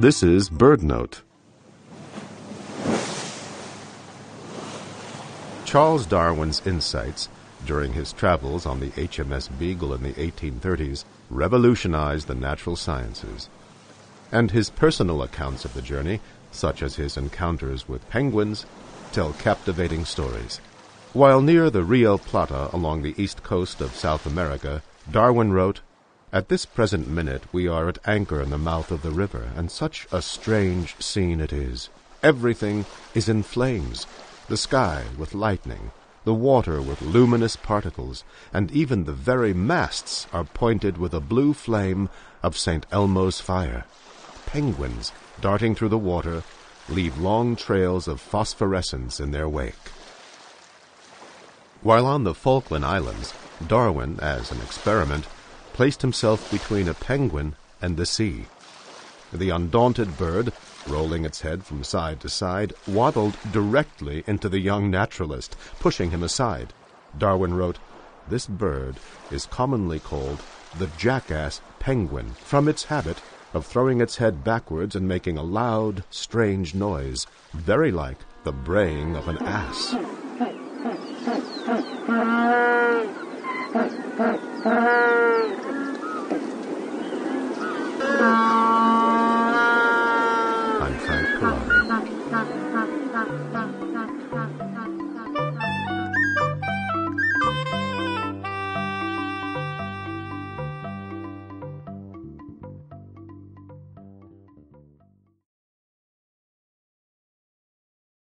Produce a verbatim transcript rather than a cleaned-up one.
This is BirdNote. Charles Darwin's insights during his travels on the H M S Beagle in the eighteen thirties revolutionized the natural sciences. And his personal accounts of the journey, such as his encounters with penguins, tell captivating stories. While near the Rio Plata along the east coast of South America, Darwin wrote, "At this present minute we are at anchor in the mouth of the river, and such a strange scene it is. Everything is in flames, the sky with lightning, the water with luminous particles, and even the very masts are pointed with a blue flame of Saint Elmo's fire. Penguins, darting through the water, leave long trails of phosphorescence in their wake." While on the Falkland Islands, Darwin, as an experiment, placed himself between a penguin and the sea. The undaunted bird, rolling its head from side to side, waddled directly into the young naturalist, pushing him aside. Darwin wrote, "This bird is commonly called the jackass penguin, from its habit of throwing its head backwards and making a loud, strange noise, very like the braying of an ass." I'm Frank Corrado.